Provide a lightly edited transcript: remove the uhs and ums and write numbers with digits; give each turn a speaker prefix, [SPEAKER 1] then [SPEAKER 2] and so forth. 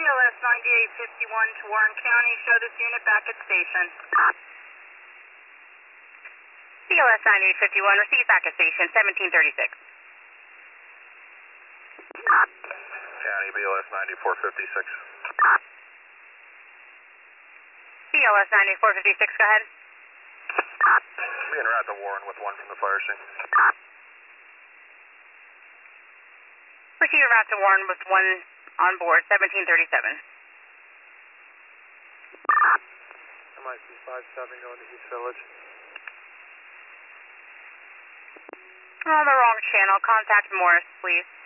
[SPEAKER 1] BLS 9851 to Warren County. Show this unit back at station.
[SPEAKER 2] BLS 9851, receive back at station 1736.
[SPEAKER 3] County BLS 9456.
[SPEAKER 2] BLS 9456, go ahead.
[SPEAKER 3] Being route to Warren with one from the fire scene.
[SPEAKER 2] Proceed your route to Warren with one on board, 1737.
[SPEAKER 3] MIC 57 going to East Village.
[SPEAKER 2] On the wrong channel, contact Morris, please.